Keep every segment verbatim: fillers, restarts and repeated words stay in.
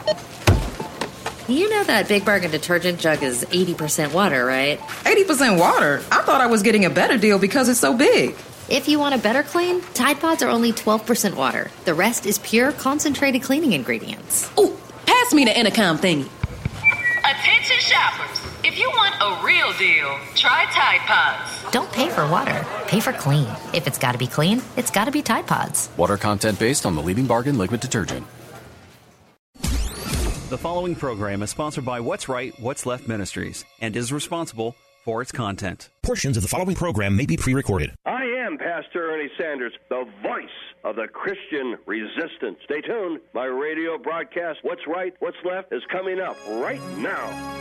You know that Big Bargain detergent jug is eighty percent water, right? eighty percent water? I thought I was getting a better deal because it's so big. If you want a better clean, Tide Pods are only twelve percent water. The rest is pure, concentrated cleaning ingredients. Ooh, pass me the intercom thingy. Attention shoppers. If you want a real deal, try Tide Pods. Don't pay for water. Pay for clean. If it's got to be clean, it's got to be Tide Pods. Water content based on the leading bargain liquid detergent. The following program is sponsored by What's Right, What's Left Ministries and is responsible for its content. Portions of the following program may be pre-recorded. I am Pastor Ernie Sanders, the voice of the Christian resistance. Stay tuned. My radio broadcast, What's Right, What's Left, is coming up right now.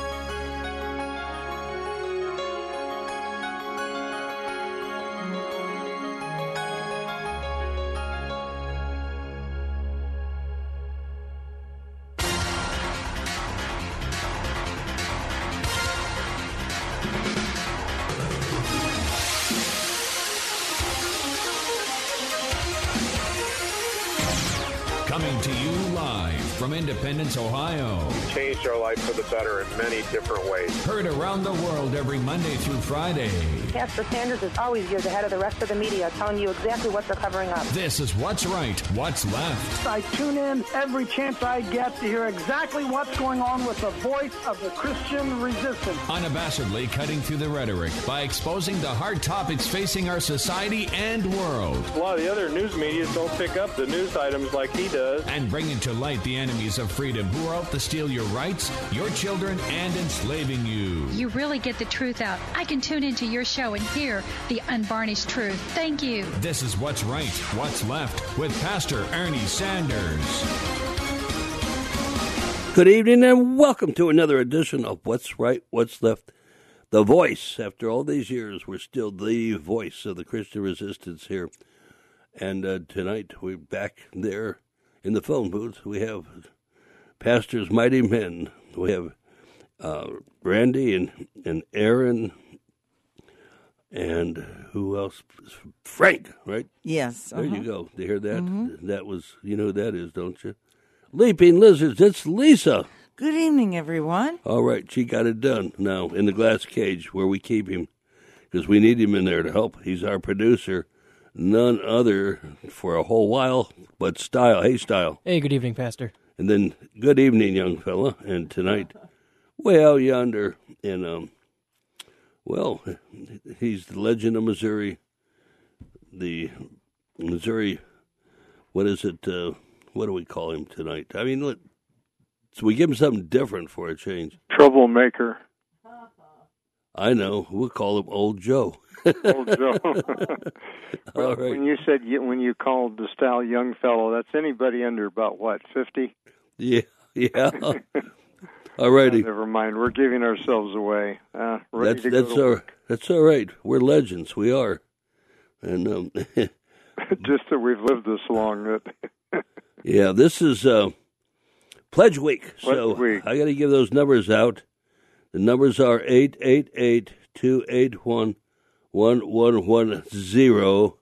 Coming to you live from Independence, Ohio. You've changed our life for the better in many different ways. Heard around the world every Monday through Friday. Pastor Sanders is always years ahead of the rest of the media, telling you exactly what they're covering up. This is What's Right, What's Left. I tune in every chance I get to hear exactly what's going on with the voice of the Christian resistance. Unabashedly cutting through the rhetoric by exposing the hard topics facing our society and world. A lot of the other news media don't pick up the news items like he does. And bringing to light the enemies of freedom who are out to steal your rights, your children, and enslaving you. You really get the truth out. I can tune into your show and hear the unvarnished truth. Thank you. This is What's Right, What's Left with Pastor Ernie Sanders. Good evening and welcome to another edition of What's Right, What's Left. The voice. After all these years, we're still the voice of the Christian resistance here. And uh, tonight we're back there in the phone booth. We have Pastor's Mighty Men. We have uh, Randy and, and Aaron and who else? Frank, right? Yes. There uh-huh. you go. Do you hear that? Mm-hmm. That was, you know who that is, don't you? Leaping Lizards, it's Lisa. Good evening, everyone. All right, she got it done now in the glass cage where we keep him because we need him in there to help. He's our producer. None other for a whole while but Style. Hey, Style. Hey, good evening, Pastor. And then good evening, young fella. And tonight, way out yonder in, um, well, he's the legend of Missouri, the Missouri, what is it, uh, what do we call him tonight? I mean, let, so we give him something different for a change. Troublemaker. I know. We'll call him Old Joe. Old Joe. All right. When you said you, when you called the Style young fellow, that's anybody under about what, fifty? Yeah, yeah. All righty. Uh, never mind. We're giving ourselves away. Uh, ready that's to that's go to all. work. That's all right. We're legends. We are, and um, just that we've lived this long. That yeah, this is uh, Pledge Week. Pledge so week. I got to give those numbers out. The numbers are eight eight eight two eight one one one one zero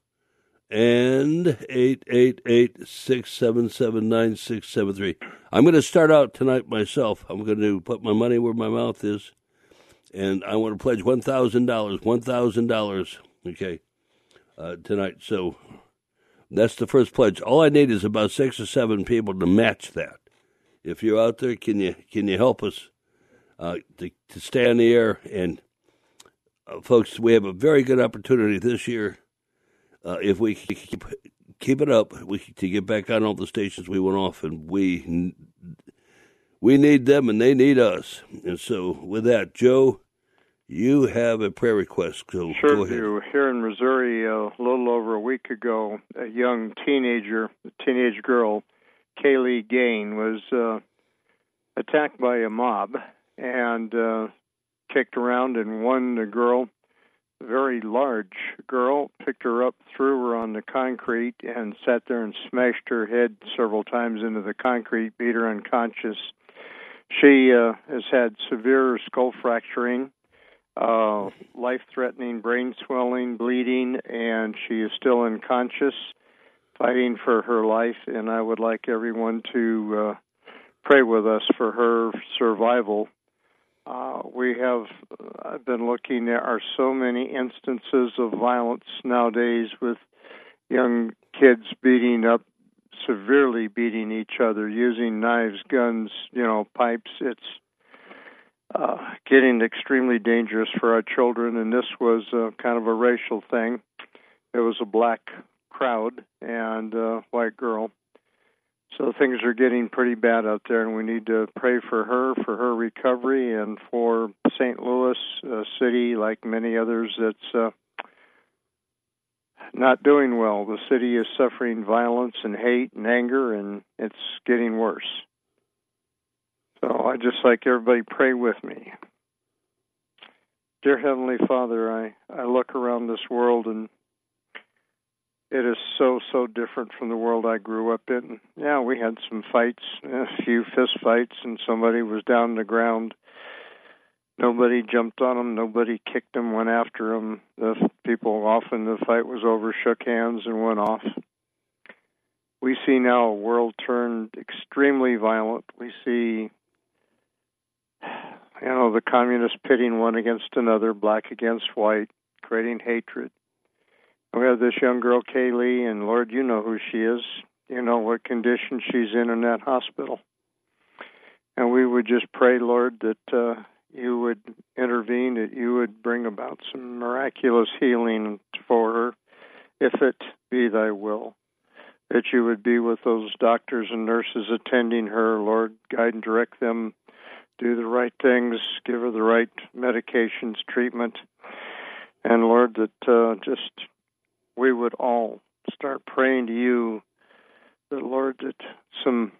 and eight eight eight six seven seven nine six seven three. I'm going to start out tonight myself. I'm going to put my money where my mouth is, and I want to pledge one thousand dollars. one thousand dollars, okay, uh, tonight. So that's the first pledge. All I need is about six or seven people to match that. If you're out there, can you can you help us uh, to, to stay on the air? And uh, folks, we have a very good opportunity this year. Uh, if we keep keep it up, we to get back on all the stations we went off, and we we need them and they need us. And so, with that, Joe, you have a prayer request. So sure go ahead. do. Here in Missouri, uh, a little over a week ago, a young teenager, a teenage girl, Kaylee Gain, was uh, attacked by a mob and uh, kicked around, and one the girl. Very large girl, picked her up, threw her on the concrete, and sat there and smashed her head several times into the concrete, beat her unconscious. She uh, has had severe skull fracturing, uh, life-threatening brain swelling, bleeding, and she is still unconscious, fighting for her life. And I would like everyone to uh, pray with us for her survival. Uh, we have, I've been looking, there are so many instances of violence nowadays with young kids beating up, severely beating each other, using knives, guns, you know, pipes. It's uh, getting extremely dangerous for our children, and this was uh, kind of a racial thing. It was a black crowd and a white girl. So things are getting pretty bad out there, and we need to pray for her, for her recovery, and for Saint Louis, a city like many others that's uh, not doing well. The city is suffering violence and hate and anger, and it's getting worse. So I just like everybody pray with me. Dear Heavenly Father, I, I look around this world, and it is so, so different from the world I grew up in. Yeah, we had some fights, a few fist fights, and somebody was down on the ground. Nobody jumped on them. Nobody kicked them, went after them. The people, often the fight was over, shook hands and went off. We see now a world turned extremely violent. We see, you know, the communists pitting one against another, black against white, creating hatred. We have this young girl, Kaylee, and Lord, you know who she is. You know what condition she's in in that hospital. And we would just pray, Lord, that uh, you would intervene, that you would bring about some miraculous healing for her, if it be thy will. That you would be with those doctors and nurses attending her, Lord, guide and direct them, do the right things, give her the right medications, treatment. And Lord, that uh, just we would all start praying to you, that, Lord, that some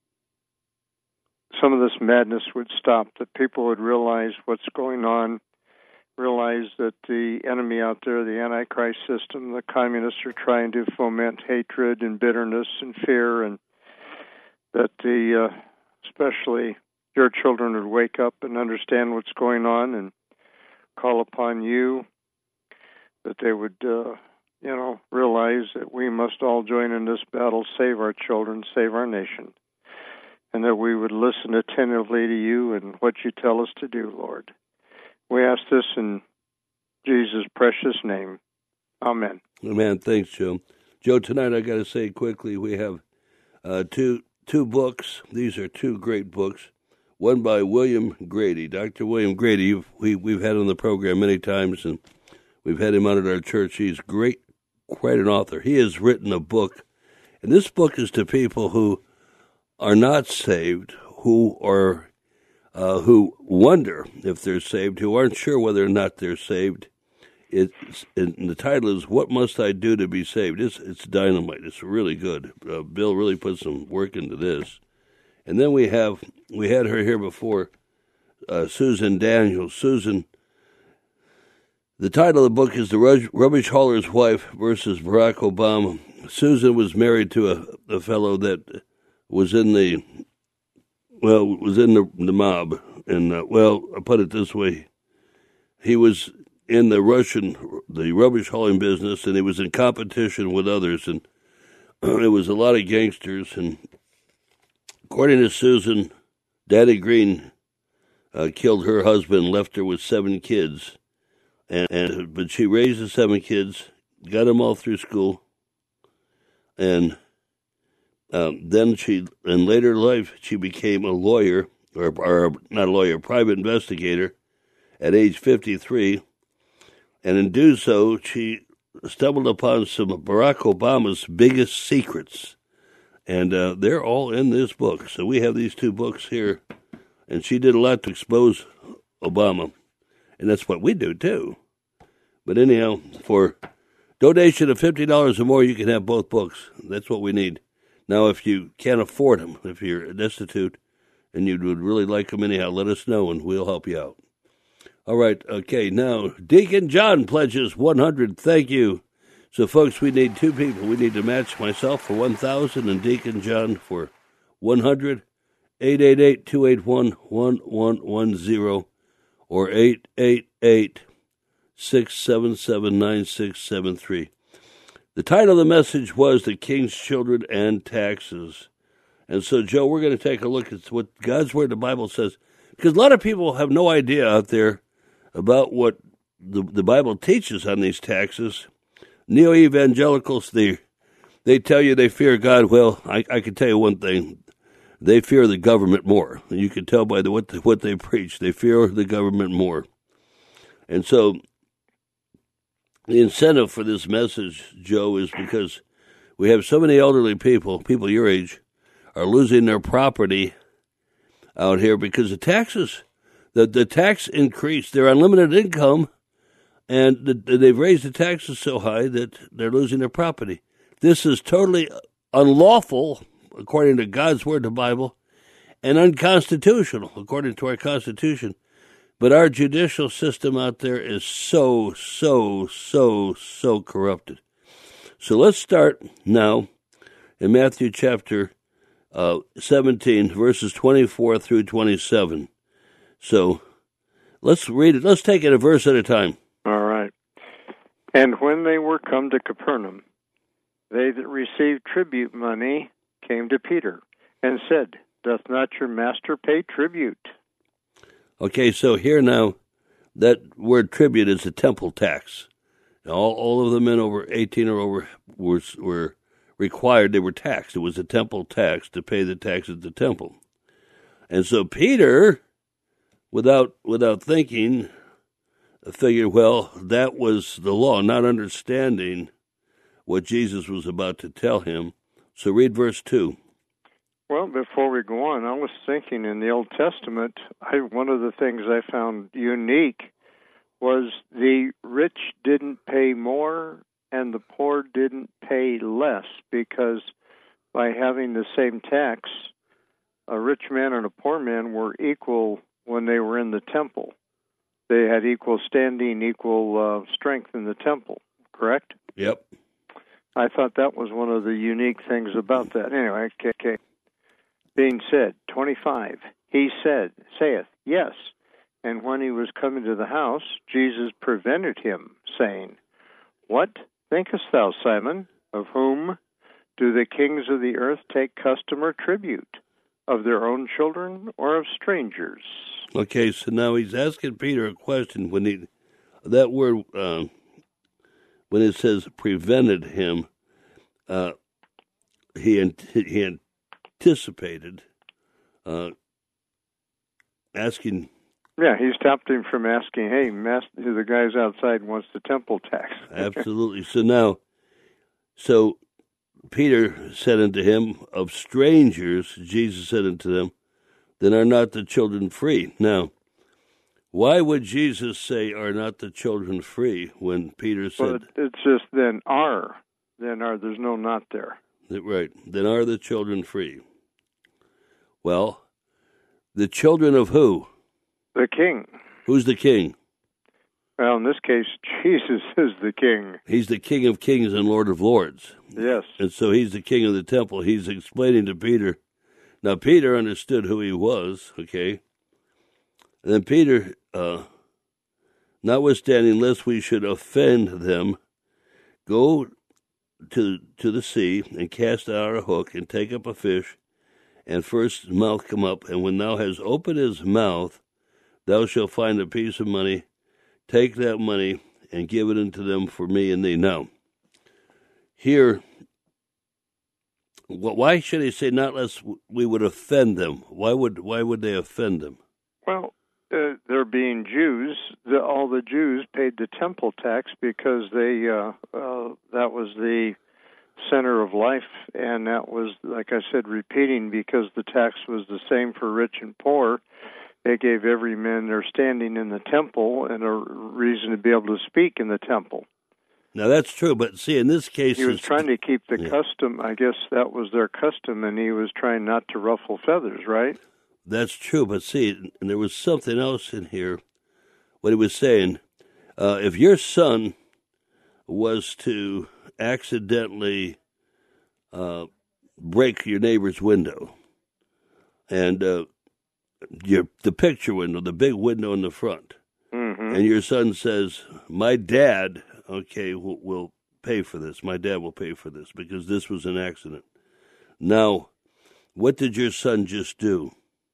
some of this madness would stop, that people would realize what's going on, realize that the enemy out there, the Antichrist system, the communists are trying to foment hatred and bitterness and fear, and that the uh, especially your children would wake up and understand what's going on and call upon you, that they would uh, you know, realize that we must all join in this battle, save our children, save our nation, and that we would listen attentively to you and what you tell us to do, Lord. We ask this in Jesus' precious name. Amen. Amen. Thanks, Joe. Joe, tonight I got to say quickly, we have uh, two two books. These are two great books. One by William Grady. Doctor William Grady, we, we've had on the program many times, and we've had him out at our church. He's great. Quite an author. He has written a book, and this book is to people who are not saved, who are uh, who wonder if they're saved, who aren't sure whether or not they're saved. It's, and the title is "What Must I Do to Be Saved?" It's it's dynamite. It's really good. Uh, Bill really put some work into this. And then we have we had her here before, uh, Susan Daniels. Susan. The title of the book is The Rubbish Hauler's Wife versus Barack Obama. Susan was married to a, a fellow that was in the, well, was in the, the mob. And, uh, well, I'll put it this way. He was in the Russian, the rubbish hauling business, and he was in competition with others. And it was a lot of gangsters. And according to Susan, Daddy Green uh, killed her husband, left her with seven kids. And, and but she raised the seven kids, got them all through school, and um, then she, in later life, she became a lawyer, or, or not a lawyer, a private investigator, at age fifty-three, and in doing so, she stumbled upon some of Barack Obama's biggest secrets, and uh, they're all in this book. So we have these two books here, and she did a lot to expose Obama. And that's what we do, too. But anyhow, for donation of fifty dollars or more, you can have both books. That's what we need. Now, if you can't afford them, if you're destitute and you would really like them anyhow, let us know and we'll help you out. All right, okay, now, Deacon John pledges one hundred. Thank you. So, folks, we need two people. We need to match myself for one thousand and Deacon John for one hundred. eight eight eight, two eight one, one one one zero or eight eight eight, six seven seven, nine six seven three. The title of the message was The King's Children and Taxes. And so, Joe, we're going to take a look at what God's Word, the Bible says, because a lot of people have no idea out there about what the, the Bible teaches on these taxes. Neo-evangelicals, they, they tell you they fear God. Well, I, I can tell you one thing. They fear the government more. You can tell by the, what, the, what they preach. They fear the government more. And so the incentive for this message, Joe, is because we have so many elderly people, people your age, are losing their property out here because the taxes, the, the tax increase, their unlimited income, and the, they've raised the taxes so high that they're losing their property. This is totally unlawful, according to God's Word, the Bible, and unconstitutional, according to our Constitution. But our judicial system out there is so, so, so, so corrupted. So let's start now in Matthew chapter uh, seventeen, verses twenty-four through twenty-seven. So let's read it. Let's take it a verse at a time. All right. And when they were come to Capernaum, they that received tribute money came to Peter and said, Doth not your master pay tribute? Okay, so here now, that word tribute is a temple tax. All all of the men over eighteen or over were were required, they were taxed. It was a temple tax to pay the tax at the temple. And so Peter, without without thinking, figured, well, that was the law, not understanding what Jesus was about to tell him. So read verse two. Well, before we go on, I was thinking in the Old Testament, I, one of the things I found unique was the rich didn't pay more and the poor didn't pay less, because by having the same tax, a rich man and a poor man were equal when they were in the temple. They had equal standing, equal uh, strength in the temple, correct? Yep. I thought that was one of the unique things about that. Anyway, okay. okay. Being said, twenty-five, he said, saith, yes. And when he was coming to the house, Jesus prevented him, saying, What thinkest thou, Simon, of whom do the kings of the earth take custom or tribute? Of their own children or of strangers? Okay, so now he's asking Peter a question. When he, that word, uh, when it says prevented him, uh, he, he anticipated uh, asking. Yeah, he stopped him from asking, hey, master, the guys outside wants the temple tax. Absolutely. So now, so Peter said unto him, of strangers, Jesus said unto them, then are not the children free. Now, why would Jesus say, are not the children free, when Peter said... Well, it's just then are. Then are, there's no not there. Right. Then are the children free. Well, the children of who? The king. Who's the king? Well, in this case, Jesus is the king. He's the King of Kings and Lord of Lords. Yes. And so he's the king of the temple. He's explaining to Peter. Now, Peter understood who he was, okay? And then Peter, uh, notwithstanding, lest we should offend them, go to to the sea and cast out a hook and take up a fish, and first his mouth come up, and when thou hast opened his mouth, thou shalt find a piece of money. Take that money and give it unto them for me and thee. Now, here, why should he say not lest we would offend them? Why would why would they offend them? Well, uh, they're being Jews. The, all the Jews paid the temple tax because they uh, uh, that was the center of life, and that was, like I said, repeating, because the tax was the same for rich and poor. They gave every man their standing in the temple and a reason to be able to speak in the temple. Now, that's true, but see, in this case... He was trying to keep the yeah. custom. I guess that was their custom, and he was trying not to ruffle feathers, right? That's true, but see, and there was something else in here. What he was saying, uh, if your son was to accidentally uh, break your neighbor's window, and uh, your the picture window, the big window in the front, mm-hmm. and your son says, my dad... okay, we'll, we'll pay for this. My dad will pay for this because this was an accident. Now, what did your son just do?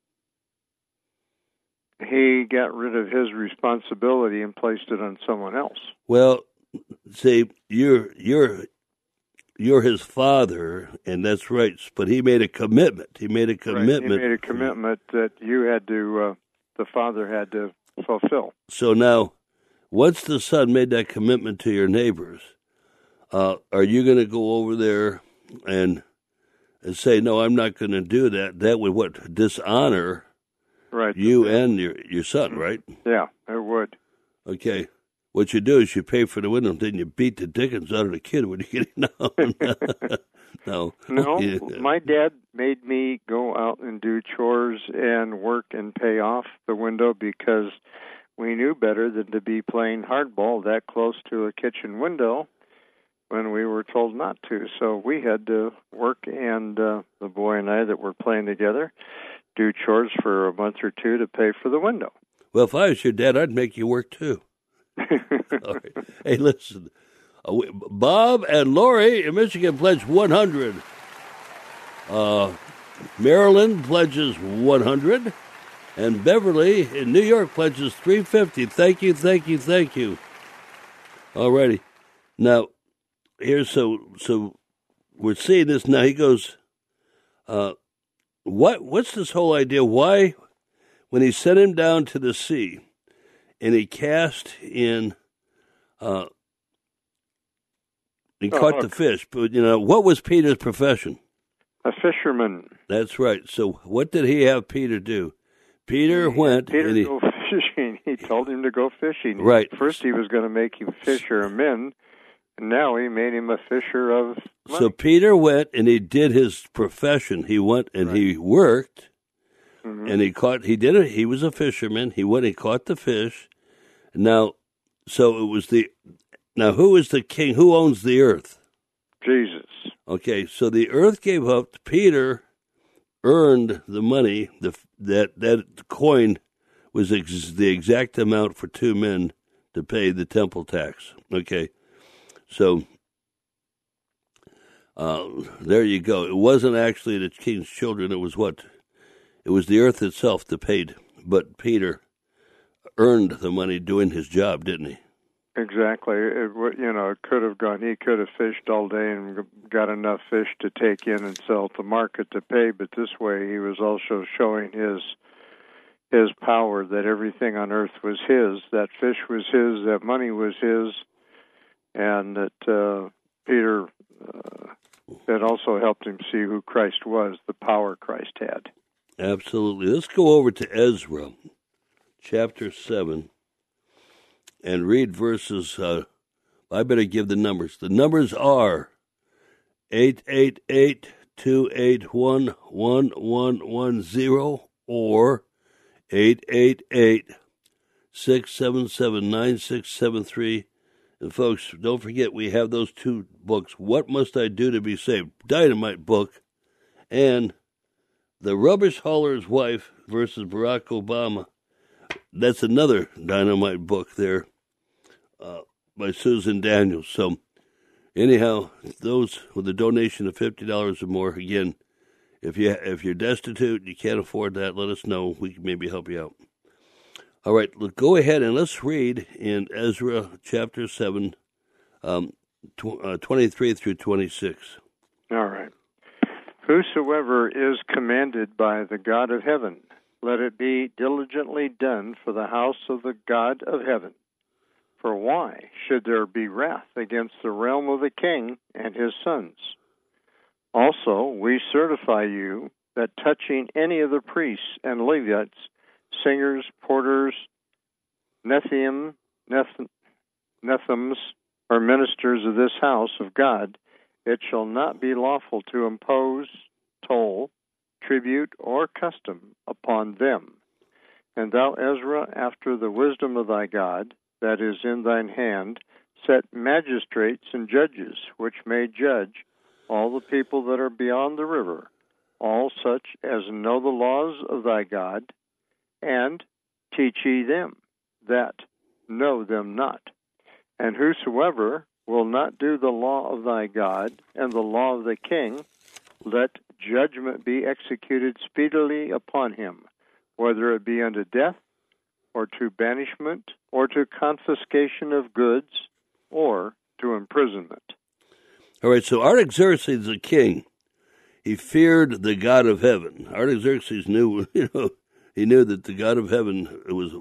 He got rid of his responsibility and placed it on someone else. Well, see, you're you're you're his father, and that's right. But he made a commitment. He made a commitment. Right. He made a commitment that you had to, uh, the father had to fulfill. So now, once the son made that commitment to your neighbors, uh, are you going to go over there and and say, no, I'm not going to do that? That would what dishonor. Right. You and your your son, right? Yeah, it would. Okay. What you do is you pay for the window, then you beat the dickens out of the kid when you get it. No. No. No, Yeah. My dad made me go out and do chores and work and pay off the window because we knew better than to be playing hardball that close to a kitchen window when we were told not to. So we had to work, and uh, the boy and I that were playing together do chores for a month or two to pay for the window. Well, if I was your dad, I'd make you work too. All right. Hey, listen, uh, we, Bob and Lori in Michigan pledge one hundred. Uh, Maryland pledges one hundred, and Beverly in New York pledges three hundred fifty. Thank you, thank you, thank you. All righty. Now, here's so so we're seeing this now. He goes, uh, what what's this whole idea? Why, when he sent him down to the sea, and he cast in, uh, he oh, caught look. the fish. But you know, what was Peter's profession? A fisherman. That's right. So what did he have Peter do? Peter he went. Peter and he, go fishing. He told him to go fishing. Right. First, he was going to make him fishermen, and now he made him a fisher of money. So Peter went and he did his profession. He went and right. he worked, mm-hmm. and he caught. He did it. He was a fisherman. He went. He caught the fish. Now, so it was the. Now, who is the king? Who owns the earth? Jesus. Okay, so the earth gave up. Peter earned the money. The that that coin was ex, the exact amount for two men to pay the temple tax. Okay, so uh, there you go. It wasn't actually the king's children. It was what? It was the earth itself that paid. But Peter earned the money doing his job, didn't he? Exactly. It, you know, it could have gone. He could have fished all day and got enough fish to take in and sell at the market to pay. But this way, he was also showing his his power, that everything on earth was his. That fish was his. That money was his, and that uh, Peter uh, that also helped him see who Christ was, the power Christ had. Absolutely. Let's go over to Ezra, chapter seven. And read verses, uh, I better give the numbers. The numbers are eight eight eight, two eight one, one one one zero or eight eight eight, six seven seven, nine six seven three. And folks, don't forget we have those two books, What Must I Do to Be Saved? Dynamite book, and The Rubbish Hauler's Wife versus Barack Obama. That's another dynamite book there uh, by Susan Daniels. So, anyhow, those with a donation of fifty dollars or more, again, if, you, if you're destitute, you can't afford that, let us know. We can maybe help you out. All right, let's go ahead and let's read in Ezra chapter seven, um, tw- uh, twenty-three through twenty-six. All right. Whosoever is commanded by the God of heaven, let it be diligently done for the house of the God of heaven. For why should there be wrath against the realm of the king and his sons? Also, we certify you that touching any of the priests and Levites, singers, porters, Nethium, Neth- Nethims, or ministers of this house of God, it shall not be lawful to impose toll, tribute, or custom upon them. And thou, Ezra, after the wisdom of thy God, that is in thine hand, set magistrates and judges, which may judge all the people that are beyond the river, all such as know the laws of thy God, and teach ye them that know them not. And whosoever will not do the law of thy God and the law of the king, let judgment be executed speedily upon him, whether it be unto death, or to banishment, or to confiscation of goods, or to imprisonment. All right, so Artaxerxes, the king, he feared the God of heaven. Artaxerxes knew, you know, he knew that the God of heaven was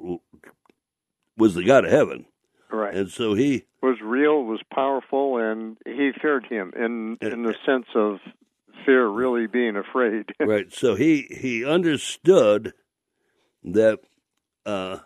was the God of heaven. Right. And so he was real, was powerful, and he feared him in in the sense of fear really being afraid. Right. So he, he understood that uh,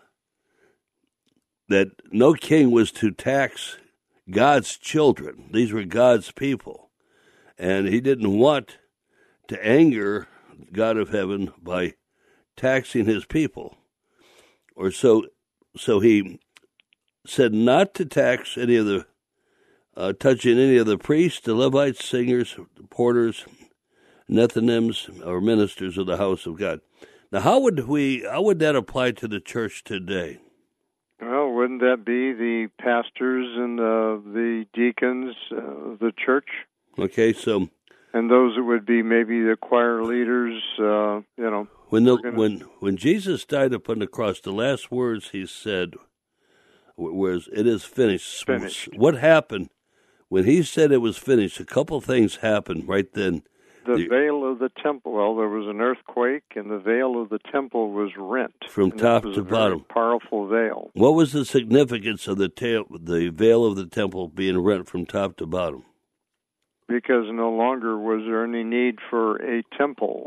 that no king was to tax God's children. These were God's people. And he didn't want to anger God of heaven by taxing his people. Or so so he said not to tax any of the, uh, touching any of the priests, the Levites, singers, porters, Nethinims, or ministers of the house of God. Now, how would we? How would that apply to the church today? Well, wouldn't that be the pastors and uh, the deacons of the church? Okay, so and those that would be maybe the choir leaders. Uh, you know, when the gonna... when when Jesus died upon the cross, the last words he said was, "It is finished." Finished. What happened when he said it was finished? A couple things happened right then. The, the veil of the temple, well, there was an earthquake, and the veil of the temple was rent. From and top was to a bottom. Very powerful veil. What was the significance of the ta- the veil of the temple being rent from top to bottom? Because no longer was there any need for a temple.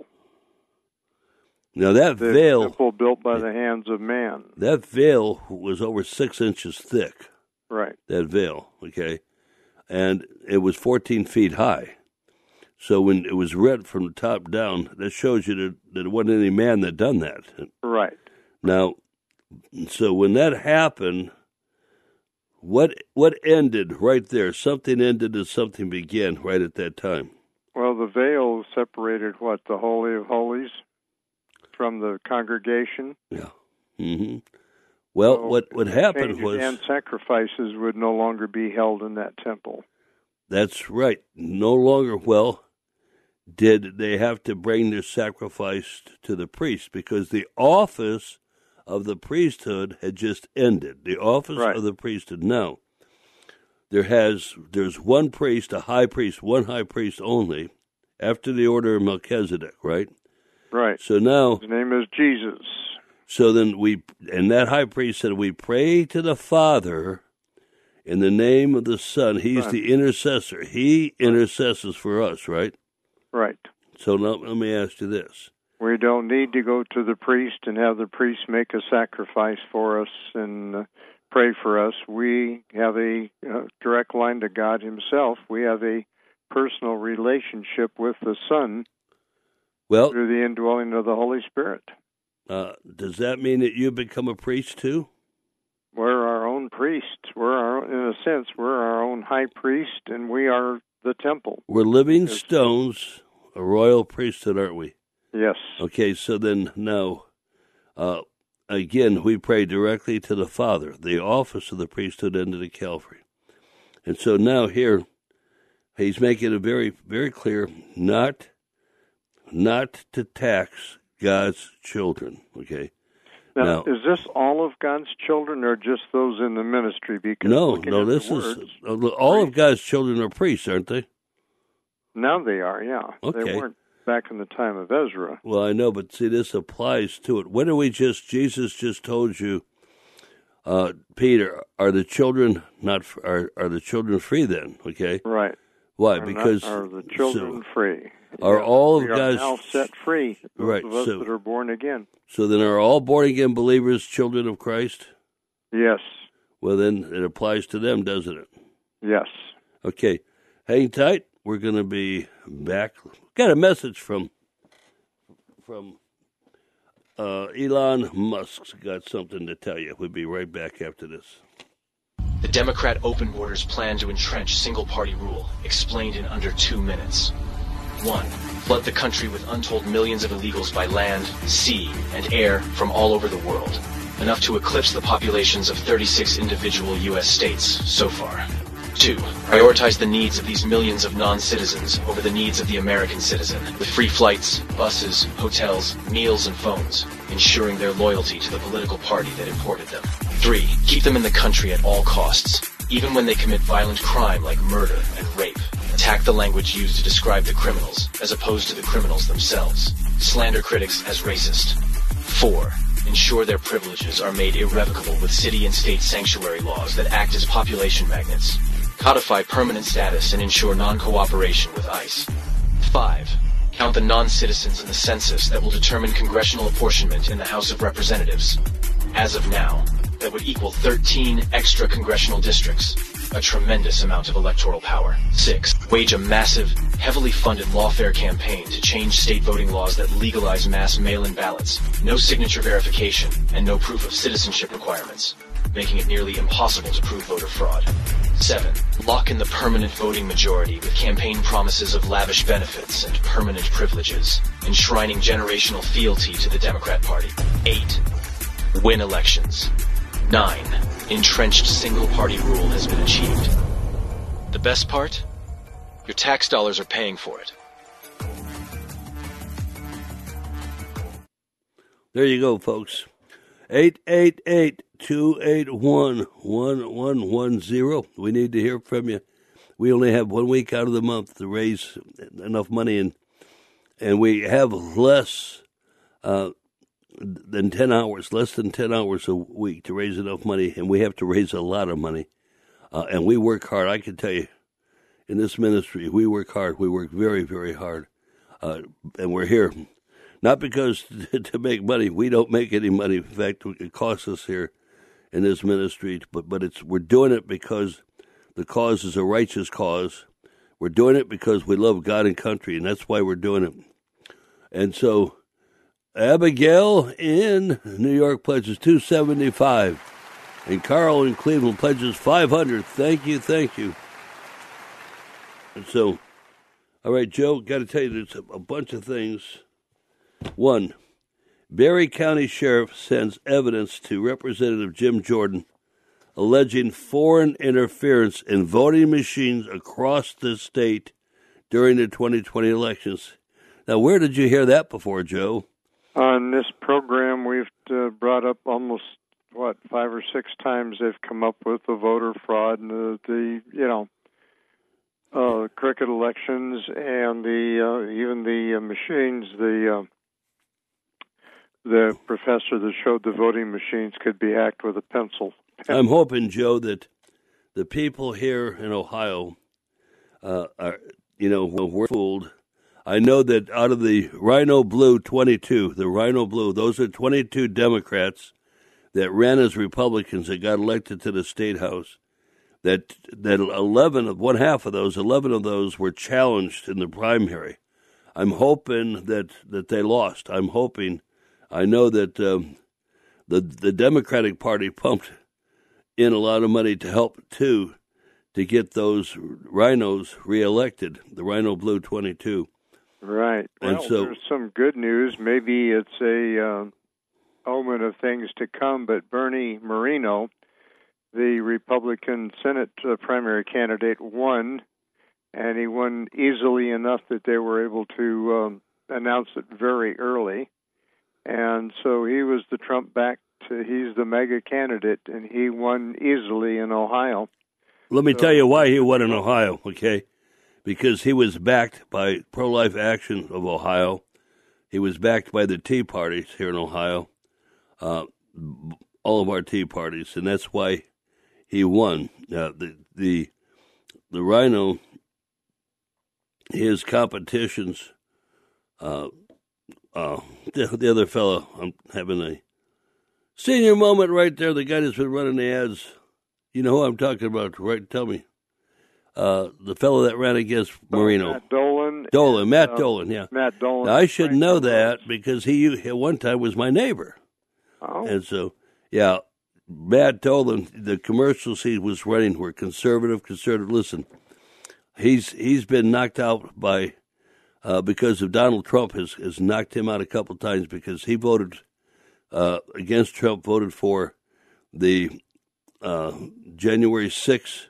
Now that the veil, temple built by the hands of man. That veil was over six inches thick. Right. That veil, okay, and it was fourteen feet high. So when it was rent from the top down, that shows you that, that there wasn't any man that done that. Right. Now, so when that happened, what what ended right there? Something ended and something began right at that time. Well, the veil separated what? The Holy of Holies from the congregation? Yeah. Mm-hmm. Well, so what, what happened was... and sacrifices would no longer be held in that temple. That's right. No longer, well, did they have to bring their sacrifice to the priest, because the office of the priesthood had just ended. The office right. of the priesthood. Now, there has there's one priest, a high priest, one high priest only, after the order of Melchizedek, right? Right. So now... His name is Jesus. So then we, and that high priest said, we pray to the Father in the name of the Son. He's right. the intercessor. He intercesses for us, right? Right. So now let me ask you this. We don't need to go to the priest and have the priest make a sacrifice for us and uh, pray for us. We have a uh, direct line to God himself. We have a personal relationship with the Son well, through the indwelling of the Holy Spirit. Uh, does that mean that you become a priest too? We're our own priest. We're our, in a sense, we're our own high priest, and we are the temple. We're living stones, a royal priesthood, aren't we? Yes. Okay, so then now, uh, again, we pray directly to the Father. The office of the priesthood ended at Calvary. And so now here, he's making it very, very clear not, not to tax God's children, okay? Now, now, is this all of God's children or just those in the ministry? Because no, no, this words, is, all of God's children are priests, aren't they? Now they are, yeah. Okay. They weren't back in the time of Ezra. Well, I know, but see, this applies to it. When are we just, Jesus just told you, uh, Peter, are the children not, are, are the children free then, okay? Right. Why? Are because... Not, are the children so, free? Are yeah, all of we are God's... now set free, those right, of us so, that are born again. So then are all born-again believers children of Christ? Yes. Well, then it applies to them, doesn't it? Yes. Okay. Hang tight. We're going to be back. Got a message from from uh, Elon Musk's got something to tell you. We'll be right back after this. The Democrat open borders plan to entrench single-party rule, explained in under two minutes. One, flood the country with untold millions of illegals by land, sea, and air from all over the world, enough to eclipse the populations of thirty-six individual U S states so far. Two, prioritize the needs of these millions of non-citizens over the needs of the American citizen, with free flights, buses, hotels, meals, and phones, ensuring their loyalty to the political party that imported them. Three, keep them in the country at all costs, even when they commit violent crime like murder and rape. Attack the language used to describe the criminals, as opposed to the criminals themselves. Slander critics as racist. Four, ensure their privileges are made irrevocable with city and state sanctuary laws that act as population magnets. Codify permanent status and ensure non-cooperation with ICE. Five, count the non-citizens in the census that will determine congressional apportionment in the House of Representatives. As of now, that would equal thirteen extra congressional districts, a tremendous amount of electoral power. Six, wage a massive, heavily funded lawfare campaign to change state voting laws that legalize mass mail-in ballots, no signature verification, and no proof of citizenship requirements, making it nearly impossible to prove voter fraud. Seven, lock in the permanent voting majority with campaign promises of lavish benefits and permanent privileges, enshrining generational fealty to the Democrat Party. Eight, win elections. Nine, entrenched single-party rule has been achieved. The best part? Your tax dollars are paying for it. There you go, folks. eight eight eight, two eight one, one one one zero. We need to hear from you. We only have one week out of the month to raise enough money, and and we have less uh, than ten hours, less than ten hours a week to raise enough money, and we have to raise a lot of money. Uh, and we work hard. I can tell you, in this ministry, we work hard. We work very, very hard. Uh, and we're here. Not because to make money. We don't make any money. In fact, it costs us here in this ministry. But but it's we're doing it because the cause is a righteous cause. We're doing it because we love God and country, and that's why we're doing it. And so Abigail in New York pledges two seventy-five, and Carl in Cleveland pledges five hundred. Thank you, thank you. And so, all right, Joe, got to tell you, there's a, a bunch of things. One, Berry County Sheriff sends evidence to Representative Jim Jordan alleging foreign interference in voting machines across the state during the twenty twenty elections. Now, where did you hear that before, Joe? On this program, we've uh, brought up almost, what, five or six times they've come up with the voter fraud and the, the you know, uh, cricket elections and the uh, even the uh, machines, the... Uh, The professor that showed the voting machines could be hacked with a pencil. I'm hoping, Joe, that the people here in Ohio uh, are, you know, were fooled. I know that out of the Rhino Blue twenty-two, the Rhino Blue, those are twenty-two Democrats that ran as Republicans that got elected to the State House. That that eleven of one half of those, eleven of those were challenged in the primary. I'm hoping that, that they lost. I'm hoping. I know that um, the the Democratic Party pumped in a lot of money to help, too, to get those rhinos reelected, the Rhino Blue twenty-two. Right. And well, so, there's some good news. Maybe it's a uh, omen of things to come, but Bernie Moreno, the Republican Senate uh, primary candidate, won, and he won easily enough that they were able to um, announce it very early. And so he was the Trump backed, he's the mega candidate, and he won easily in Ohio. Let me so, tell you why he won in Ohio, okay? Because he was backed by Pro-Life Action of Ohio. He was backed by the Tea Parties here in Ohio, uh, all of our Tea Parties, and that's why he won. Uh, the, the, the Rhino, his competitions... Uh, Uh, the, the other fellow, I'm having a senior moment right there. The guy that's been running the ads. You know who I'm talking about, right? Tell me. Uh, the fellow that ran against Moreno. Matt Dolan. Dolan, and, Matt uh, Dolan, yeah. Matt Dolan. Now, I should know that because he at one time was my neighbor. Oh. And so, yeah, Matt Dolan, the commercials he was running were conservative, conservative. Listen, he's he's been knocked out by... Uh, because of Donald Trump has, has knocked him out a couple of times because he voted uh, against Trump, voted for the uh, January sixth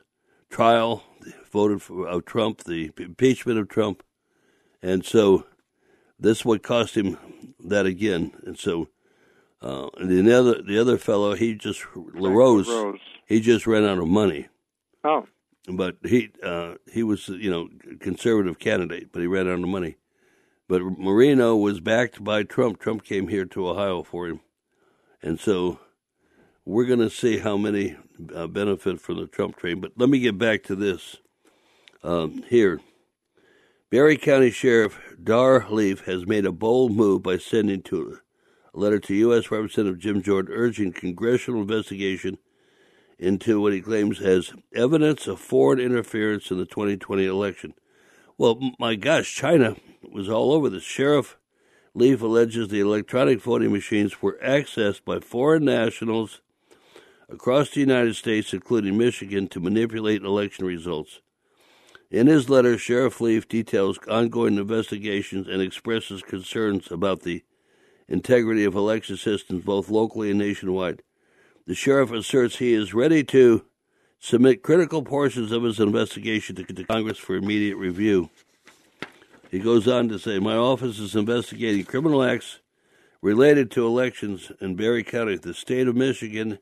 trial, voted for uh, Trump, the impeachment of Trump. And so this would cost him that again. And so uh, and the other the other fellow, he just, LaRose, LaRose, he just ran out of money. Oh. But he uh, he was, you know, conservative candidate, but he ran out of money. But Marino was backed by Trump. Trump came here to Ohio for him. And so we're going to see how many uh, benefit from the Trump train. But let me get back to this um, here. Barry County Sheriff Dar Leaf has made a bold move by sending to a letter to U S Representative Jim Jordan urging congressional investigation into what he claims as evidence of foreign interference in the twenty twenty election. Well, my gosh, China was all over this. Sheriff Leaf alleges the electronic voting machines were accessed by foreign nationals across the United States, including Michigan, to manipulate election results. In his letter, Sheriff Leaf details ongoing investigations and expresses concerns about the integrity of election systems both locally and nationwide. The sheriff asserts he is ready to submit critical portions of his investigation to, to Congress for immediate review. He goes on to say, my office is investigating criminal acts related to elections in Barry County, the state of Michigan,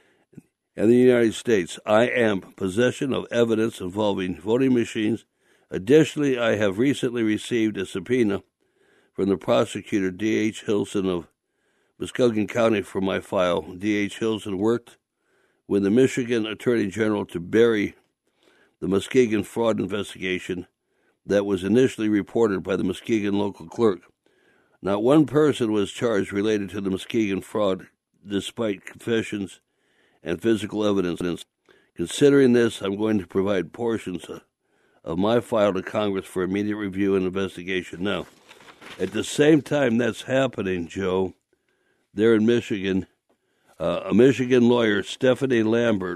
and the United States. I am in possession of evidence involving voting machines. Additionally, I have recently received a subpoena from the prosecutor, D H Hilson of Muskegon County, for my file. D H Hilson worked with the Michigan Attorney General to bury the Muskegon fraud investigation that was initially reported by the Muskegon local clerk. Not one person was charged related to the Muskegon fraud, despite confessions and physical evidence. Considering this, I'm going to provide portions of my file to Congress for immediate review and investigation. Now, at the same time that's happening, Joe, there in Michigan, uh, a Michigan lawyer, Stephanie Lambert,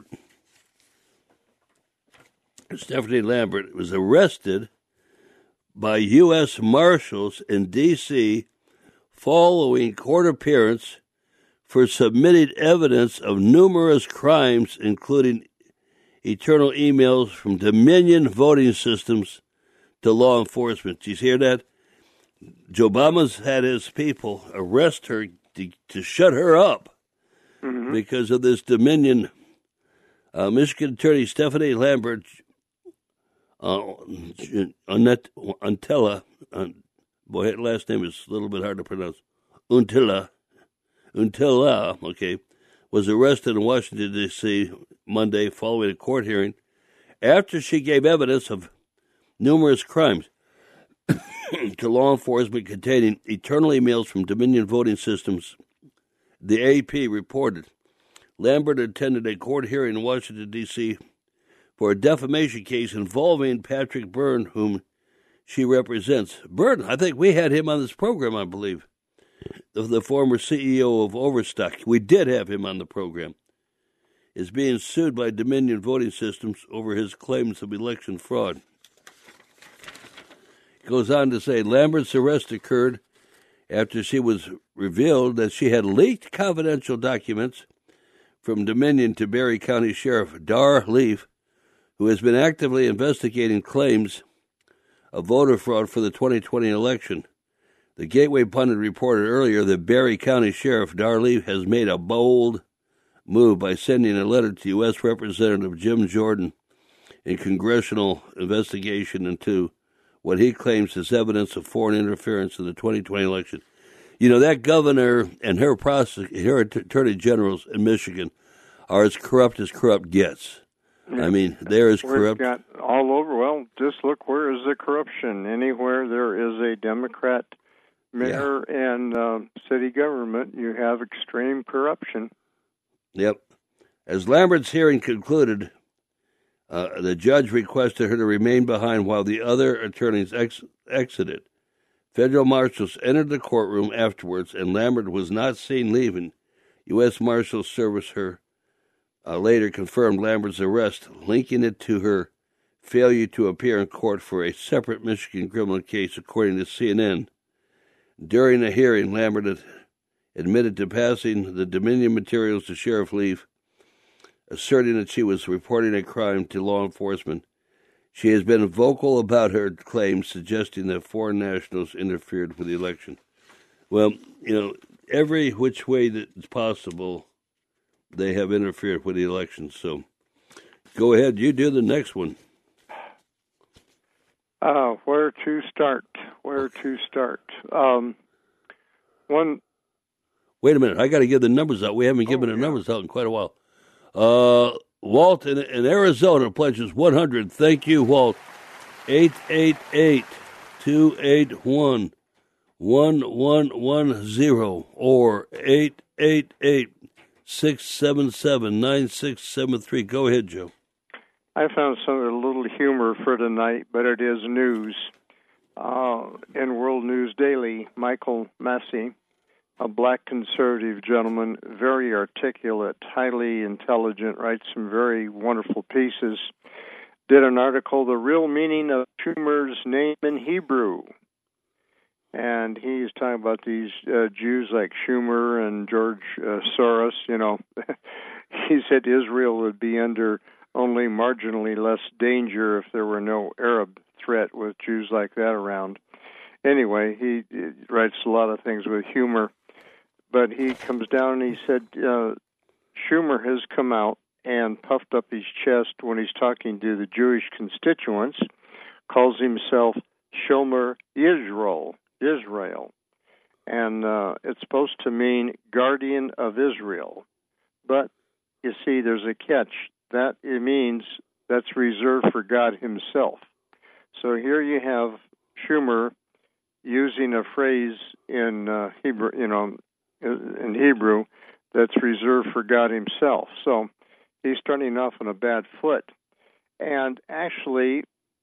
Stephanie Lambert was arrested by U S Marshals in D C following court appearance for submitting evidence of numerous crimes, including internal emails from Dominion voting systems to law enforcement. Do you hear that? Joe Obama's had his people arrest her to, to shut her up mm-hmm. because of this Dominion. Uh, Michigan Attorney Stephanie Lambert, uh, Annette, Untilla, uh, boy, that last name is a little bit hard to pronounce, Untilla, Untilla, okay, was arrested in Washington, D C Monday following a court hearing after she gave evidence of numerous crimes to law enforcement containing internal emails from Dominion voting systems. The A P reported Lambert attended a court hearing in Washington, D C for a defamation case involving Patrick Byrne, whom she represents. Byrne, I think we had him on this program, I believe. The, the former C E O of Overstock, we did have him on the program, is being sued by Dominion Voting Systems over his claims of election fraud. He goes on to say Lambert's arrest occurred after she was revealed that she had leaked confidential documents from Dominion to Barry County Sheriff Dar Leaf, who has been actively investigating claims of voter fraud for the twenty twenty election. The Gateway Pundit reported earlier that Barry County Sheriff Dar Leaf has made a bold move by sending a letter to U S Representative Jim Jordan in congressional investigation into what he claims is evidence of foreign interference in the twenty twenty election. You know, that governor and her, prosec- her attorney generals in Michigan are as corrupt as corrupt gets. Yeah. I mean, they're as corrupt. Got all over. Well, just look, where is the corruption? Anywhere there is a Democrat mayor yeah. and uh, city government, you have extreme corruption. Yep. As Lambert's hearing concluded, uh, the judge requested her to remain behind while the other attorneys ex- exited. Federal marshals entered the courtroom afterwards, and Lambert was not seen leaving. U S Marshals Service her uh, later confirmed Lambert's arrest, linking it to her failure to appear in court for a separate Michigan criminal case, according to C N N. During the hearing, Lambert admitted to passing the Dominion materials to Sheriff Leaf asserting that she was reporting a crime to law enforcement. She has been vocal about her claims, suggesting that foreign nationals interfered with the election. Well, you know, every which way that it's possible, they have interfered with the election. So go ahead, you do the next one. Uh, where to start? Where to start? Um, one. Wait a minute, I got to give the numbers out. We haven't oh, given the yeah. numbers out in quite a while. Uh, Walt in, in Arizona pledges one hundred. Thank you, Walt. eight eight eight, two eight one, one one one zero or eight eight eight, six seven seven, nine six seven three. Go ahead, Joe. I found some a little humor for tonight, but it is news. Uh, in World News Daily, Michael Massey, a black conservative gentleman, very articulate, highly intelligent, writes some very wonderful pieces, did an article, The Real Meaning of Schumer's Name in Hebrew. And he's talking about these uh, Jews like Schumer and George uh, Soros. You know, he said Israel would be under only marginally less danger if there were no Arab threat with Jews like that around. Anyway, he, he writes a lot of things with humor, but he comes down and he said uh, Schumer has come out and puffed up his chest when he's talking to the Jewish constituents, calls himself Shomer Yisrael, Israel, and uh, it's supposed to mean guardian of Israel. But, you see, there's a catch. That it means that's reserved for God himself. So here you have Schumer using a phrase in uh, Hebrew, you know, in Hebrew that's reserved for God himself. So he's starting off on a bad foot. And actually,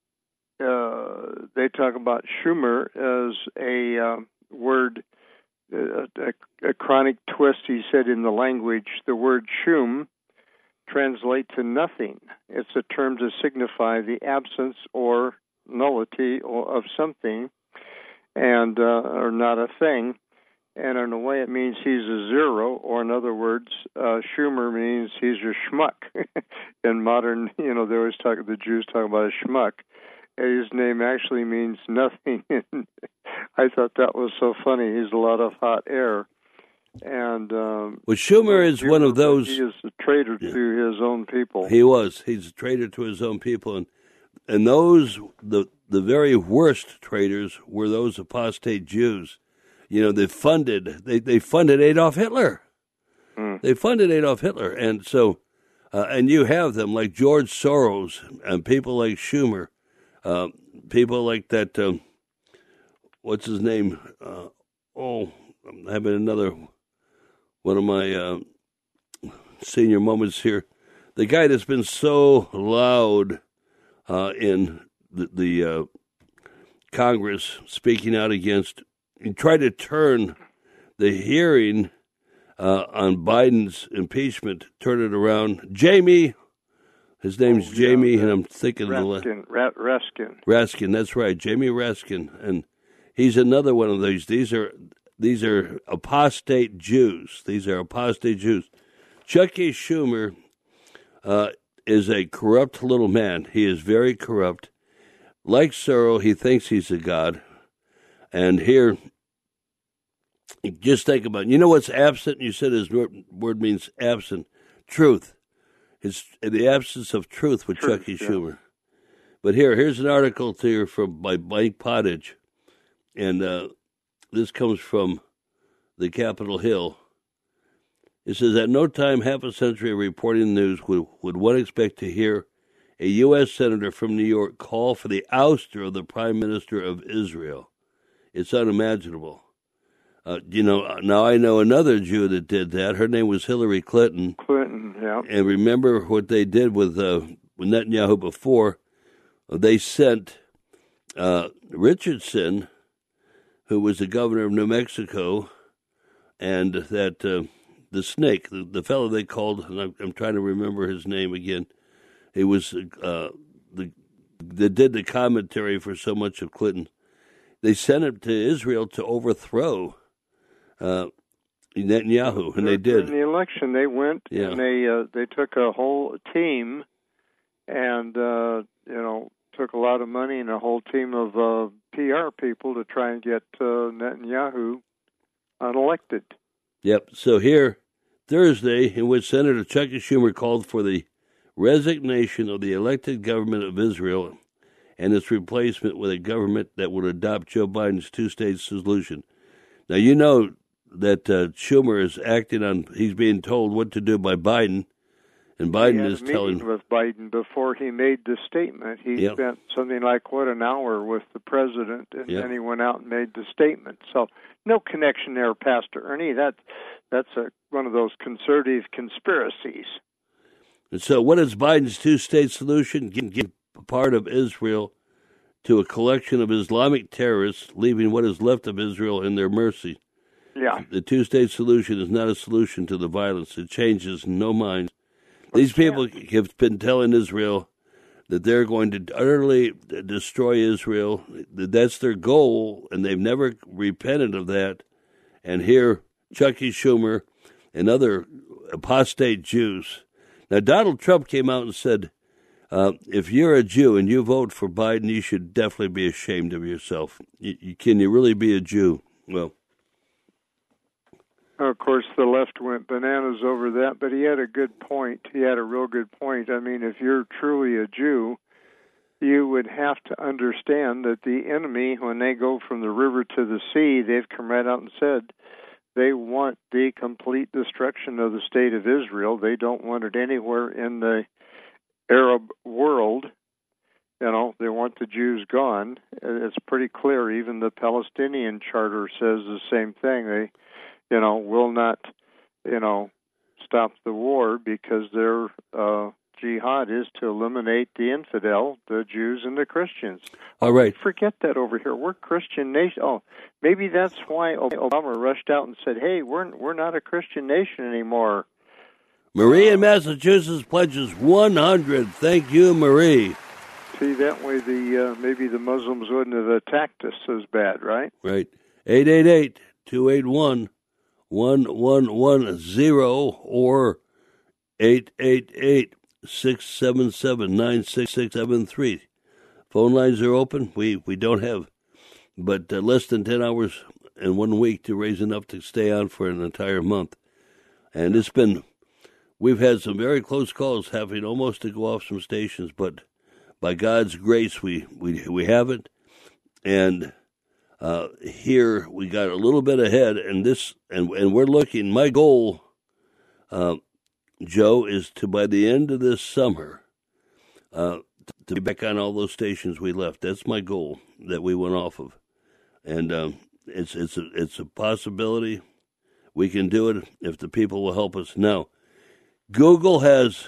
uh, they talk about Schumer as a uh, word, a, a, a chronic twist, he said, in the language. The word shum translate to nothing. It's a term to signify the absence or nullity of something, and uh, or not a thing. And in a way, it means he's a zero, or in other words, uh, Schumer means he's a schmuck. In modern, you know, they always talk, the Jews talk about a schmuck. And his name actually means nothing. I thought that was so funny. He's a lot of hot air. And um, well, Schumer is one of those. He is a traitor yeah. to his own people. He was. He's a traitor to his own people, and and those the the very worst traitors were those apostate Jews. You know, they funded they they funded Adolf Hitler. Mm. They funded Adolf Hitler, and so uh, and you have them like George Soros and people like Schumer, uh, people like that. Um, what's his name? Uh, oh, I'm having another. One of my uh, senior moments here, the guy that's been so loud uh, in the, the uh, Congress speaking out against, he tried to turn the hearing uh, on Biden's impeachment, turn it around. Jamie, his name's oh, Jamie, yeah, and I'm thinking Raskin, of the Ra- Raskin. Raskin, that's right, Jamie Raskin, and he's another one of these. These are. These are apostate Jews. These are apostate Jews. Chucky Schumer uh, is a corrupt little man. He is very corrupt. Like Soros, he thinks he's a god. And here, just think about it. You know what's absent? You said his word means absent. Truth. It's the absence of truth with truth, Chucky yeah. Schumer. But here, here's an article here from by Mike Pottage. And uh, this comes from the Capitol Hill. It says, at no time, half a century of reporting news, would, would one expect to hear a U S senator from New York call for the ouster of the Prime Minister of Israel. It's unimaginable. Uh, you know, now I know another Jew that did that. Her name was Hillary Clinton. Clinton, yeah. And remember what they did with, uh, with Netanyahu before? They sent uh, Richardson, who was the governor of New Mexico, and that uh, the snake, the, the fellow they called, and I'm, I'm trying to remember his name again, he was uh, the that did the commentary for so much of Clinton. They sent him to Israel to overthrow uh, Netanyahu, and they did. In the election, they went Yeah. and they uh, they took a whole team, and uh, you know took a lot of money and a whole team of uh, P R people to try and get uh, Netanyahu unelected. Yep. So here, Thursday, in which Senator Chucky Schumer called for the resignation of the elected government of Israel and its replacement with a government that would adopt Joe Biden's two-state solution. Now, you know that uh, Schumer is acting on, he's being told what to do by Biden, and Biden he had is a telling... meeting with Biden before he made the statement. He Yep. spent something like, what, an hour with the president, and Yep. then he went out and made the statement. So no connection there, Pastor Ernie. That, that's a, one of those conservative conspiracies. And so what is Biden's two-state solution? Give, give part of Israel to a collection of Islamic terrorists, leaving what is left of Israel in their mercy. Yeah. The two-state solution is not a solution to the violence. It changes no minds. These people have been telling Israel that they're going to utterly destroy Israel. That's their goal, and they've never repented of that. And here, Chucky Schumer and other apostate Jews. Now, Donald Trump came out and said, uh, if you're a Jew and you vote for Biden, you should definitely be ashamed of yourself. You, you, can you really be a Jew? Well, of course, the left went bananas over that, but he had a good point. He had a real good point. I mean, if you're truly a Jew, you would have to understand that the enemy, when they go from the river to the sea, they've come right out and said they want the complete destruction of the state of Israel. They don't want it anywhere in the Arab world. You know, they want the Jews gone. It's pretty clear. Even the Palestinian charter says the same thing. They you know, will not, you know, stop the war because their uh, jihad is to eliminate the infidel, the Jews and the Christians. All right. Forget that over here. We're Christian nation. Oh, maybe that's why Obama rushed out and said, hey, we're we're not a Christian nation anymore. Marie in Massachusetts pledges one hundred. Thank you, Marie. See, that way the uh, maybe the Muslims wouldn't have attacked us as bad, right? Right. eight eight eight, two eight one, one one one zero or eight eight eight, six seven seven, nine six six seven three. Phone lines are open. We we don't have but uh, less than ten hours in one week to raise enough to stay on for an entire month. And it's been, we've had some very close calls, having almost to go off some stations, but by God's grace, we, we, we haven't. And Uh, here we got a little bit ahead, and this, and and we're looking. My goal, uh, Joe, is to by the end of this summer, uh, to be back on all those stations we left. That's my goal that we went off of, and um, it's it's a it's a possibility. We can do it if the people will help us. Now, Google has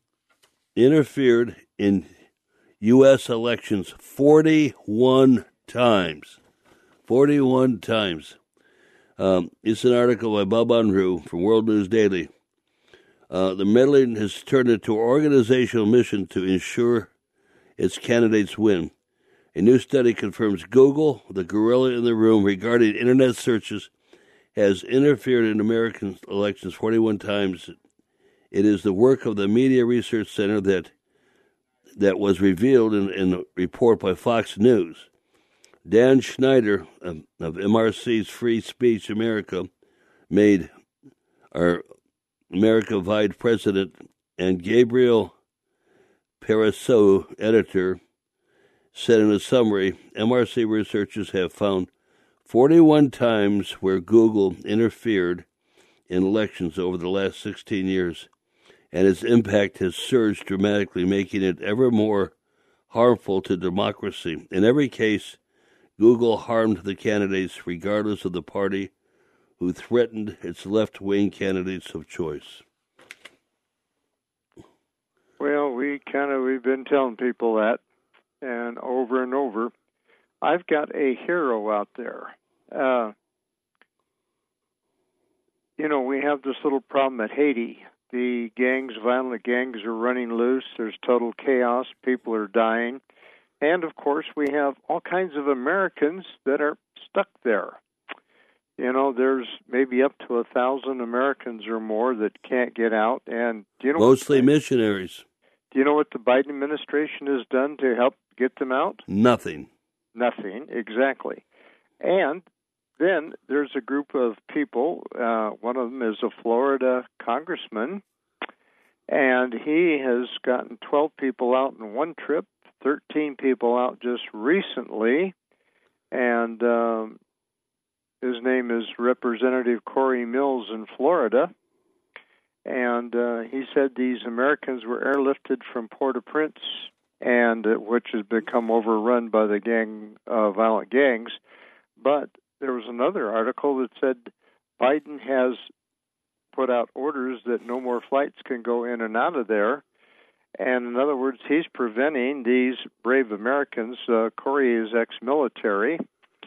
interfered in U S elections forty-one times. forty-one times. Um, it's an article by Bob Unruh from World News Daily. Uh, the meddling has turned into an organizational mission to ensure its candidates win. A new study confirms Google, the gorilla in the room regarding Internet searches, has interfered in American elections forty-one times. It is the work of the Media Research Center that that was revealed in, in a report by Fox News. Dan Schneider of, of M R C's Free Speech America, made our America Vice president, and Gabriel Perisseau, editor, said in a summary, M R C researchers have found forty-one times where Google interfered in elections over the last sixteen years, and its impact has surged dramatically, making it ever more harmful to democracy. In every case, Google harmed the candidates regardless of the party who threatened its left-wing candidates of choice. Well, we kind of, we've been telling people that, and over and over. I've got a hero out there. Uh, you know, we have this little problem at Haiti. The gangs, violent gangs are running loose. There's total chaos. People are dying. And, of course, we have all kinds of Americans that are stuck there. you know, there's maybe up to a thousand Americans or more that can't get out. And do you know Mostly what, missionaries. Do you know what the Biden administration has done to help get them out? Nothing. Nothing, exactly. And then there's a group of people. Uh, one of them is a Florida congressman, and he has gotten twelve people out in one trip, thirteen people out just recently, and um, his name is Representative Corey Mills in Florida. And uh, he said these Americans were airlifted from Port-au-Prince, and uh, which has become overrun by the gang, uh, violent gangs. But there was another article that said Biden has put out orders that no more flights can go in and out of there. And in other words, he's preventing these brave Americans. Uh, Corey is ex-military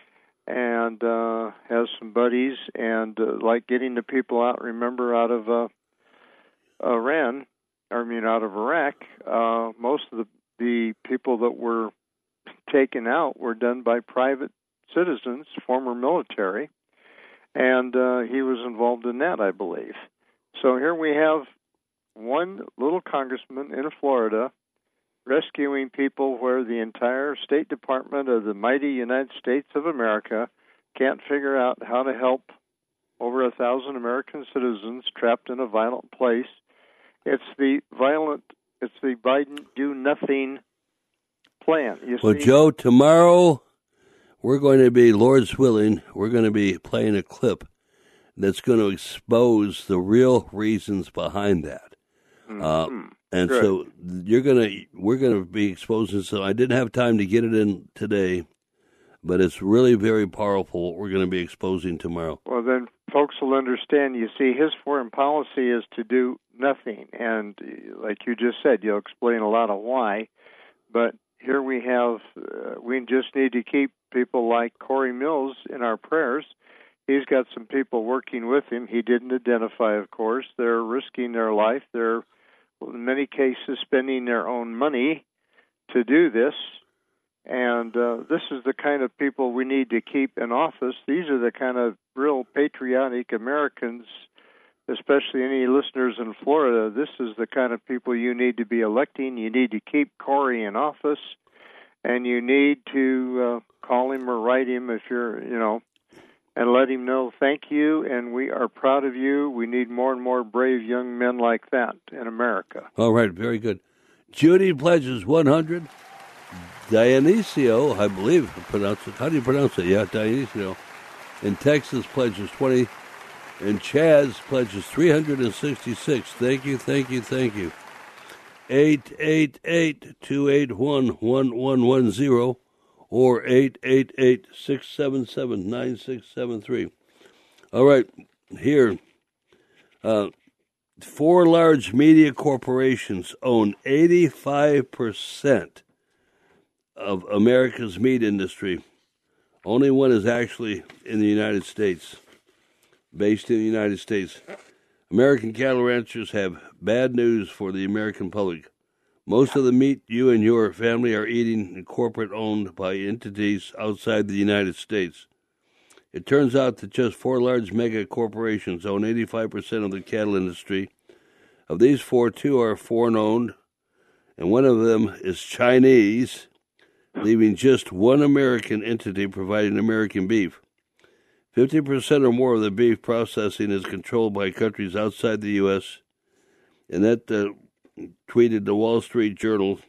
and uh, has some buddies, and uh, like getting the people out, remember, out of uh, Iran, I mean, out of Iraq, uh, most of the, the people that were taken out were done by private citizens, former military, and uh, he was involved in that, I believe. So here we have one little congressman in Florida rescuing people where the entire State Department of the mighty United States of America can't figure out how to help over a thousand American citizens trapped in a violent place. It's the violent, it's the Biden do-nothing plan. You well, see? Joe, tomorrow we're going to be, Lord's willing, we're going to be playing a clip that's going to expose the real reasons behind that. Mm-hmm. Uh, and Good. so you're going to, we're going to be exposing. So I didn't have time to get it in today, but it's really very powerful what we're going to be exposing tomorrow. Well, then folks will understand. You see, his foreign policy is to do nothing. And like you just said, you'll explain a lot of why. But here we have, uh, we just need to keep people like Corey Mills in our prayers. He's got some people working with him. He didn't identify, of course. They're risking their life. They're, in many cases, spending their own money to do this. And uh, this is the kind of people we need to keep in office. These are the kind of real patriotic Americans, especially any listeners in Florida. This is the kind of people you need to be electing. You need to keep Corey in office, and you need to uh, call him or write him if you're, you know, and let him know, thank you, and we are proud of you. We need more and more brave young men like that in America. All right, very good. Judy pledges one hundred. Dionisio, I believe, pronounce it. How do you pronounce it? Yeah, Dionisio. In Texas pledges twenty. And Chaz pledges three hundred sixty-six. Thank you, thank you, thank you. eight eight eight, two eight one, one one one zero or eight eight eight, six seven seven, nine six seven three. All right, here. Uh, four large media corporations own eighty-five percent of America's meat industry. Only one is actually in the United States, based in the United States. American cattle ranchers have bad news for the American public. Most of the meat you and your family are eating is corporate-owned by entities outside the United States. It turns out that just four large mega corporations own eighty-five percent of the cattle industry. Of these four, two are foreign-owned, and one of them is Chinese, leaving just one American entity providing American beef. fifty percent or more of the beef processing is controlled by countries outside the U S, and that uh, tweeted the Wall Street Journal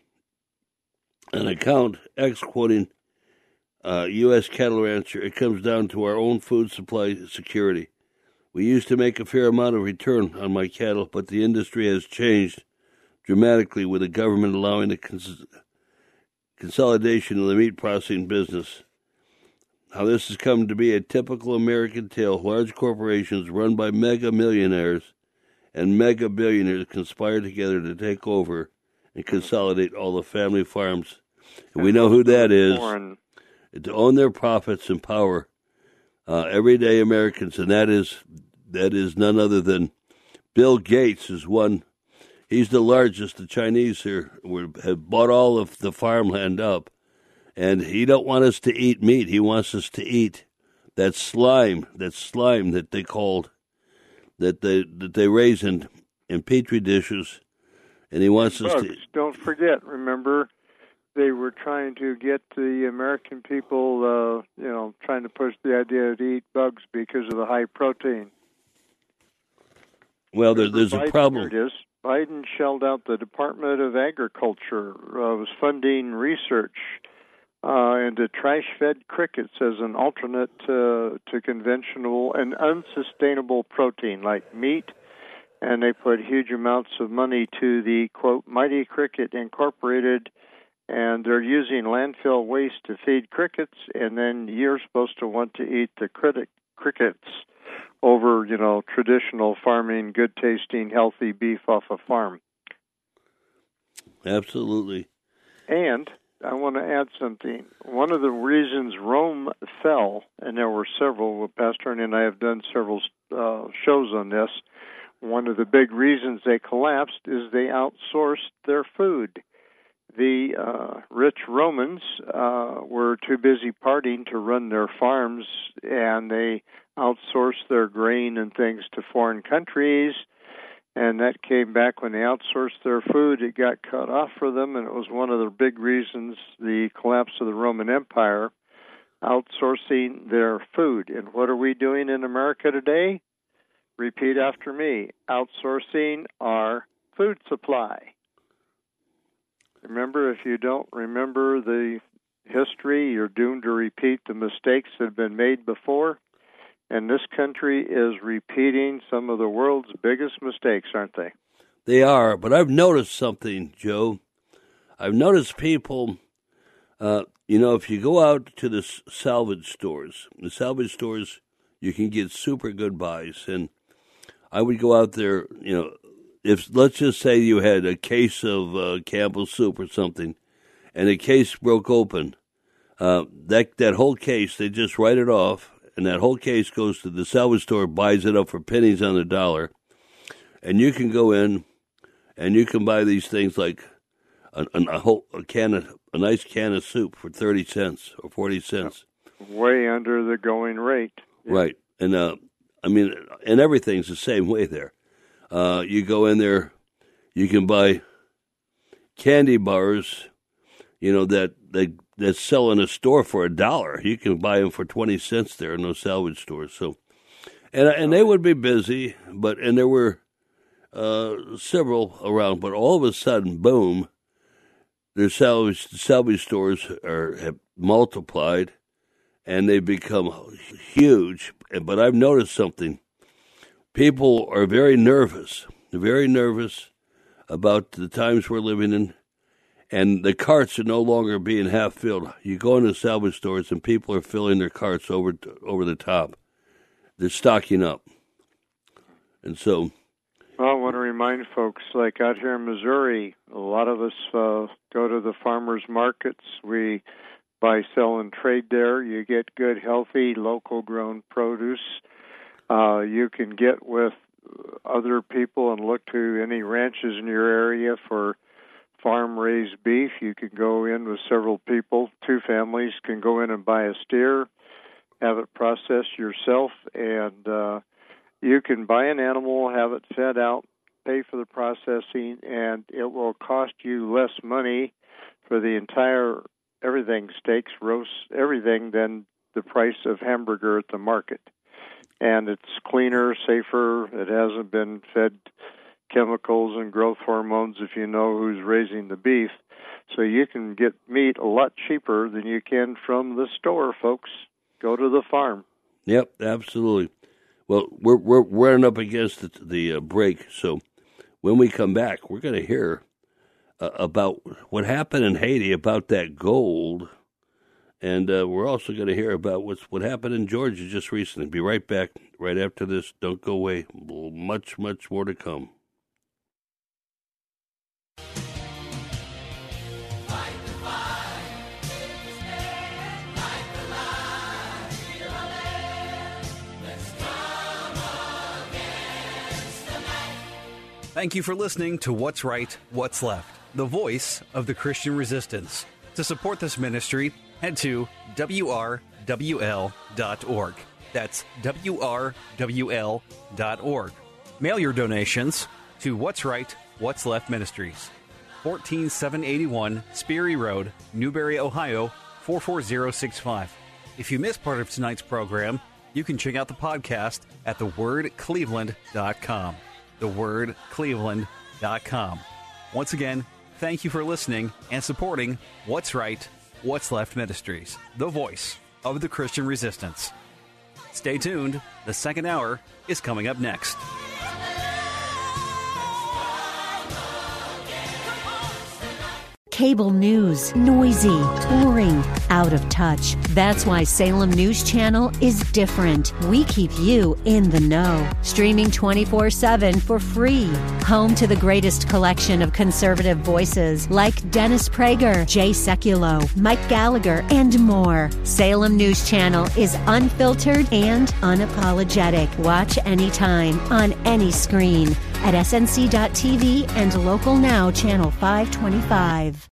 an account ex-quoting uh, U S cattle rancher, it comes down to our own food supply security. We used to make a fair amount of return on my cattle, but the industry has changed dramatically with the government allowing the cons- consolidation of the meat processing business. How this has come to be a typical American tale. Large corporations run by mega millionaires and mega billionaires conspire together to take over and consolidate all the family farms. And we know who that is. To own their profits and power. Uh, everyday Americans, and that is that is none other than Bill Gates is one. He's the largest. The Chinese here have bought all of the farmland up. And he don't want us to eat meat. He wants us to eat that slime, that slime that they called, that they that they raise in, in petri dishes, and he wants us bugs. to... Don't forget, remember, they were trying to get the American people, uh, you know, trying to push the idea to eat bugs because of the high protein. Well, there, there's Biden, a problem. There it is. Biden shelled out the Department of Agriculture, uh, was funding research uh, into trash-fed crickets as an alternate uh, to conventional and unsustainable protein like meat, and they put huge amounts of money to the, quote, Mighty Cricket Incorporated, and they're using landfill waste to feed crickets, and then you're supposed to want to eat the critic, crickets over, you know, traditional farming, good-tasting, healthy beef off a farm. Absolutely. And I want to add something. One of the reasons Rome fell, and there were several, Pastor Ernie and I have done several uh, shows on this, one of the big reasons they collapsed is they outsourced their food. The uh, rich Romans uh, were too busy partying to run their farms, and they outsourced their grain and things to foreign countries, and that came back when they outsourced their food. It got cut off for them, and it was one of the big reasons the collapse of the Roman Empire, outsourcing their food. And what are we doing in America today? Repeat after me. Outsourcing our food supply. Remember, if you don't remember the history, you're doomed to repeat the mistakes that have been made before. And this country is repeating some of the world's biggest mistakes, aren't they? They are, but I've noticed something, Joe. I've noticed people, uh, you know, if you go out to the salvage stores, the salvage stores, you can get super good buys. And I would go out there, you know, if let's just say you had a case of uh, Campbell's soup or something, and the case broke open, uh, that that whole case, they just write it off, and that whole case goes to the salvage store, buys it up for pennies on the dollar, and you can go in, and you can buy these things like a, a whole a can of a nice can of soup for thirty cents or forty cents, way under the going rate. Right, and uh, I mean, and everything's the same way there. Uh, you go in there, you can buy candy bars, you know, that they that sell in a store for a dollar. You can buy them for twenty cents there in those salvage stores. So, and and they would be busy, but and there were uh, several around. But all of a sudden, boom, their salvage salvage stores are have multiplied, and they've become huge. But I've noticed something. People are very nervous, very nervous about the times we're living in, and the carts are no longer being half filled. You go into salvage stores, and people are filling their carts over over the top. They're stocking up. And so... Well, I want to remind folks, like out here in Missouri, a lot of us uh, go to the farmers markets. We buy, sell, and trade there. You get good, healthy, local-grown produce. Uh, you can get with other people and look to any ranches in your area for farm-raised beef. You can go in with several people, two families can go in and buy a steer, have it processed yourself, and uh, you can buy an animal, have it fed out, pay for the processing, and it will cost you less money for the entire everything, steaks, roasts, everything, than the price of hamburger at the market. And it's cleaner, safer. It hasn't been fed chemicals and growth hormones, if you know who's raising the beef. So you can get meat a lot cheaper than you can from the store, folks. Go to the farm. Yep, absolutely. Well, we're we're running up against the, the uh, break, so when we come back, we're going to hear uh, about what happened in Haiti, about that gold. And uh, we're also going to hear about what's what happened in Georgia just recently. Be right back right after this. Don't go away. Much, much more to come. Thank you for listening to What's Right, What's Left, the voice of the Christian resistance. To support this ministry, head to W R W L dot org. That's W R W L dot org. Mail your donations to What's Right, What's Left Ministries, one four seven eight one Sperry Road, Newberry, Ohio, four four zero six five. If you missed part of tonight's program, you can check out the podcast at the word cleveland dot com. the word cleveland dot com. Once again, thank you for listening and supporting What's Right, What's Left Ministries, the voice of the Christian resistance. Stay tuned. The second hour is coming up next. Cable news, noisy, boring, out of touch. That's why Salem News Channel is different. We keep you in the know. Streaming twenty-four seven for free. Home to the greatest collection of conservative voices like Dennis Prager, Jay Sekulow, Mike Gallagher, and more. Salem News Channel is unfiltered and unapologetic. Watch anytime, on any screen, at S N C dot T V and Local Now Channel five twenty-five.